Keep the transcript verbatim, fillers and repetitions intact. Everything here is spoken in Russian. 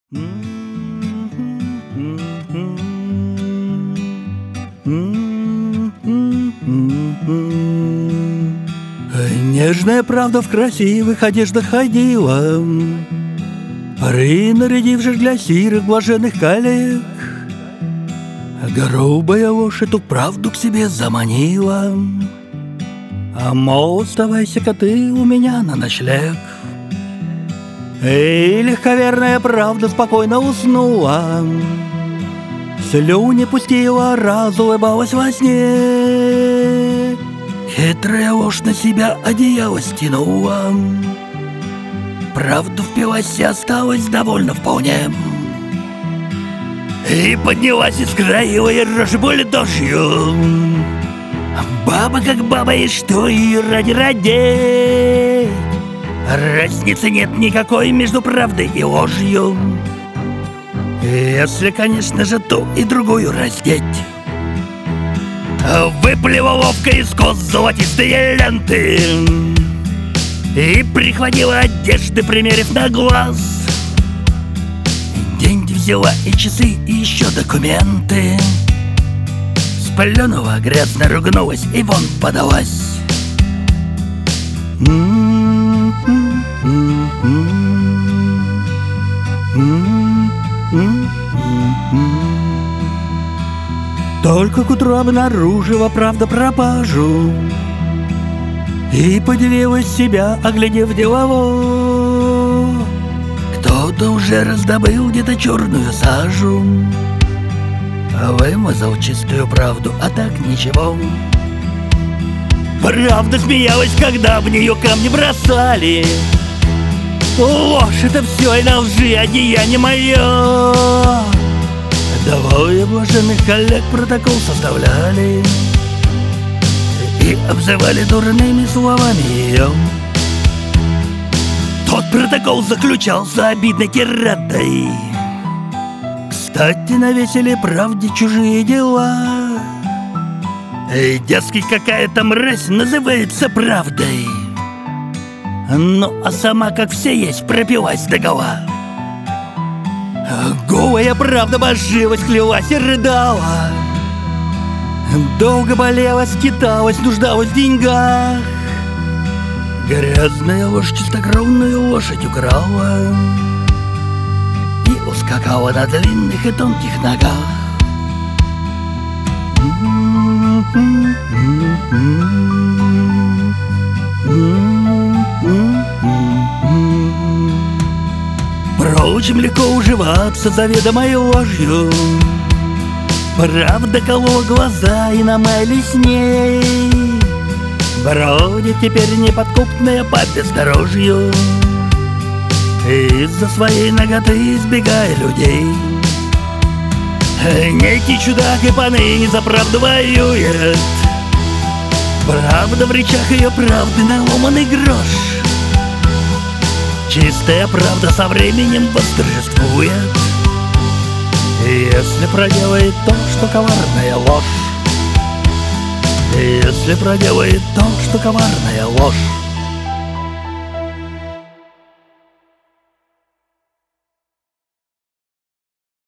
Нежная правда в красивых одеждах ходила, принарядившись для сирых блаженных коллег. Грубая ложь эту правду к себе заманила, а мол, оставайся-ка ты у меня на ночлег. И легковерная правда спокойно уснула, слюни пустила, раз улыбалась во сне. Хитрая ложь на себя одеяло стянула, правду впилась и осталась довольна вполне. И поднялась искроилая рожь бульдожью. Баба как баба, и что ее ради ради? Разницы нет никакой между правдой и ложью, если, конечно же, ту и другую раздеть. Выплела ловко из кос золотистые ленты и прихватила одежды, примерив на глаз. Деньги взяла и часы, и еще документы. Сплюнула, грязно ругнулась и вон подалась. Только к утру обнаружила правда пропажу и подивилась себя, оглядев делово. Кто-то уже раздобыл где-то черную сажу, вымазал чистую правду, а так ничего. Правда смеялась, когда в нее камни бросали. Ложь — это все, и на лжи одеяние мое. Двое блаженных коллег протокол составляли и обзывали дурными словами ее. Тот протокол заключался обидной тирадой. Кстати, навесили правде чужие дела. И, дескать, какая-то мразь называется правдой. Ну, а сама, как все есть, пропилась догола. Голая правда божилась, клялась и рыдала. Долго болела, скиталась, нуждалась в деньгах. Грязная ложь чистокровную лошадь украла и ускакала на длинных и тонких ногах. Впрочем, легко уживаться заведомой ложью. Правда колола глаза и намылись с ней. Бродит теперь неподкупная по бездорожью, из-за своей наготы избегая людей. Некий чудак и поныне за правду воюет. Правда в речах ее правды наломанный грош. Чистая правда со временем восторжествует, если проделает то, что коварная ложь. Если проделает то, что коварная ложь.